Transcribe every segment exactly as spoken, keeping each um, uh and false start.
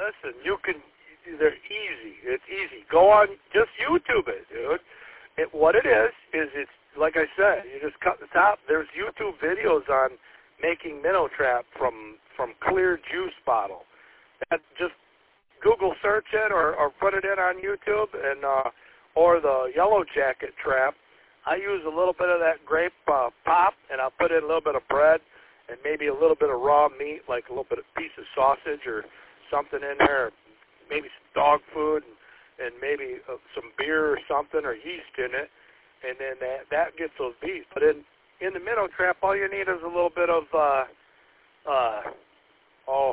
listen, you can, they're easy. It's easy. Go on, just YouTube it, dude. It, what it is, is it's, like I said, you just cut the top. There's YouTube videos on making minnow trap from, from clear juice bottle. That, just Google search it or, or put it in on YouTube, and uh, or the yellow jacket trap. I use a little bit of that grape uh, pop, and I'll put in a little bit of bread and maybe a little bit of raw meat, like a little bit of piece of sausage or something in there, maybe some dog food, and, and maybe uh, some beer or something or yeast in it, and then that, that gets those bees. But in, in the minnow trap, all you need is a little bit of, uh, uh, oh,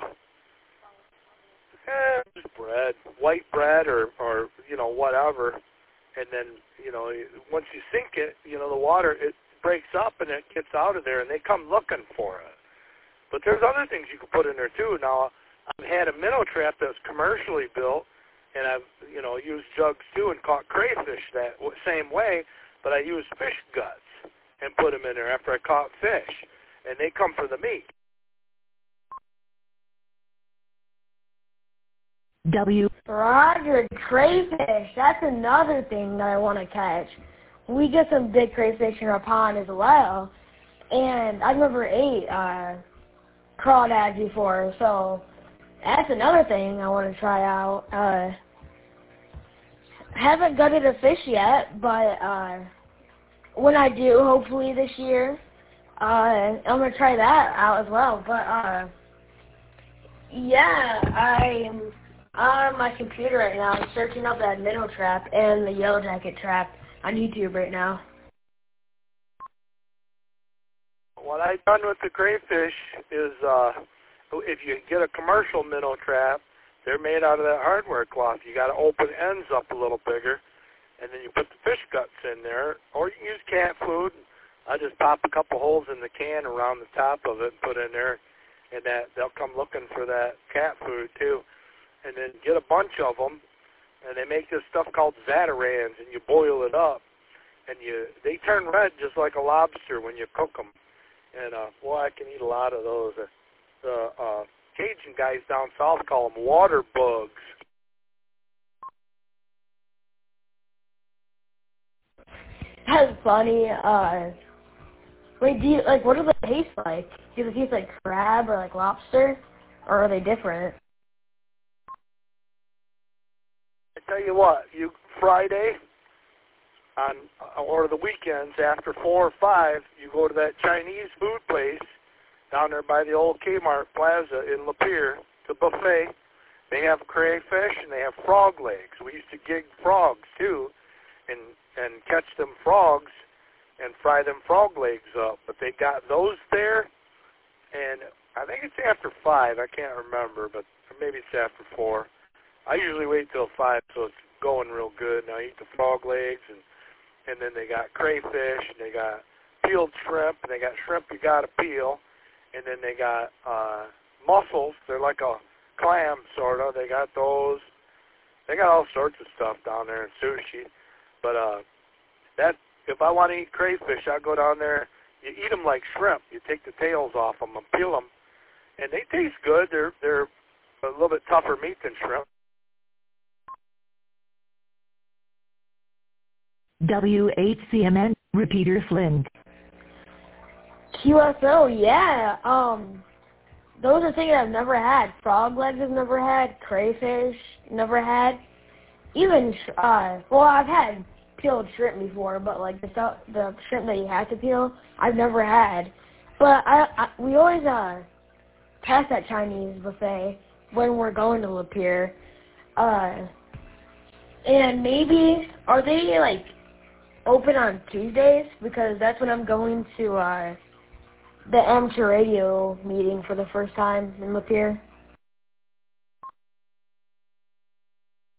eh, just bread, white bread or, or, you know, whatever. And then, you know, once you sink it, you know, the water, it breaks up and it gets out of there, and they come looking for it. But there's other things you can put in there, too. Now, I've had a minnow trap that's commercially built, and I've, you know, used jugs, too, and caught crayfish that same way, but I used fish guts and put them in there after I caught fish, and they come for the meat. W. Roger, crayfish. That's another thing that I want to catch. We get some big crayfish in our pond as well, and I've never ate uh, crawdads before, so that's another thing I want to try out. Uh, haven't gutted a fish yet, but uh, when I do, hopefully this year, uh, I'm going to try that out as well. But uh, yeah, I'm on my computer right now. I'm searching up that minnow trap and the yellow jacket trap on YouTube right now. What I've done with the crayfish is uh, if you get a commercial minnow trap, they're made out of that hardware cloth. You got to open ends up a little bigger, and then you put the fish guts in there, or you can use cat food. I just pop a couple holes in the can around the top of it and put in there, and that they'll come looking for that cat food too. And then get a bunch of them, and they make this stuff called Zatarans, and you boil it up, and you they turn red just like a lobster when you cook them. And uh, boy, I can eat a lot of those. Uh, the uh, Cajun guys down south call them water bugs. That's funny. Uh, wait, do you like what do they taste like? Do they taste like crab or like lobster, or are they different? I tell you what, you Friday on or the weekends after four or five, you go to that Chinese food place down there by the old Kmart Plaza in Lapeer, the buffet. They have crayfish and they have frog legs. We used to gig frogs too, and and catch them frogs and fry them frog legs up. But they got those there, and I think it's after five. I can't remember, but maybe it's after four. I usually wait till five, so it's going real good. And I eat the frog legs, and and then they got crayfish, and they got peeled shrimp, and they got shrimp you got to peel, and then they got uh, mussels. They're like a clam, sort of. They got those. They got all sorts of stuff down there in sushi. But uh, that if I want to eat crayfish, I go down there. You eat them like shrimp. You take the tails off them and peel them, and they taste good. They're they're a little bit tougher meat than shrimp. W H C M N, Repeater Flynn. Q S O, yeah. Um, those are things I've never had. Frog legs I've never had. Crayfish, never had. Even, uh, well, I've had peeled shrimp before, but like the stuff, the shrimp that you have to peel, I've never had. But I, I we always uh pass that Chinese buffet when we're going to Lapeer. Uh, and maybe are they like open on Tuesdays, because that's when I'm going to uh, the amateur radio meeting for the first time in Lapeer.